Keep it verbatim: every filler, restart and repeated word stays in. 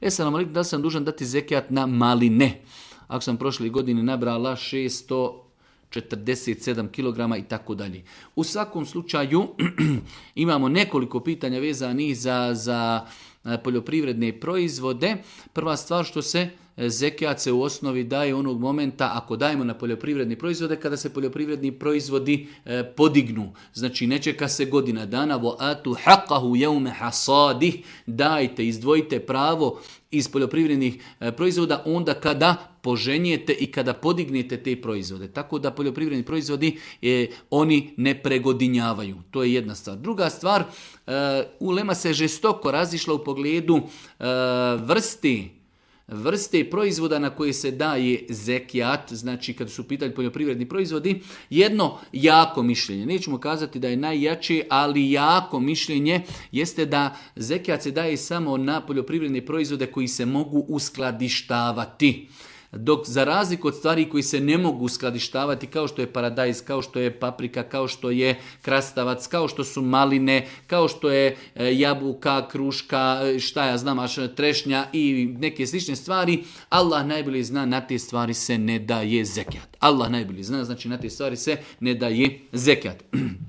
Esalamu alejkum, da li sam dužan dati zekijat na maline? Ako sam prošle godine nabrala šesto četrdeset sedam kilograma i tako dalje. U svakom slučaju imamo nekoliko pitanja vezanih za, za poljoprivredne proizvode. Prva stvar što se zekijat se u osnovi daje onog momenta ako dajemo na poljoprivredne proizvode kada se poljoprivredni proizvodi e, podignu. Znači ne čeka se godina dana. Wa atu haqqahu yawma hasadih. Dajte, izdvojite pravo iz poljoprivrednih e, proizvoda onda kada poženjete i kada podignete te proizvode. Tako da poljoprivredni proizvodi e, oni ne pregodinjavaju. To je jedna stvar. Druga stvar, e, ulema se žestoko razišla u pogledu e, vrsti vrste proizvoda na koje se daje zekijat, znači kad su u pitanju poljoprivredni proizvodi, jedno jako mišljenje, nećemo kazati da je najjače, ali jako mišljenje jeste da zekijat se daje samo na poljoprivredne proizvode koji se mogu uskladištavati. Dok za razliku od stvari koji se ne mogu uskladištavati, kao što je paradajz, kao što je paprika, kao što je krastavac, kao što su maline, kao što je jabuka, kruška, šta ja znam, až trešnja i neke slične stvari, Allah najbolje zna, na te stvari se ne daje zekijat. Allah najbolje zna, znači na te stvari se ne daje zekijat.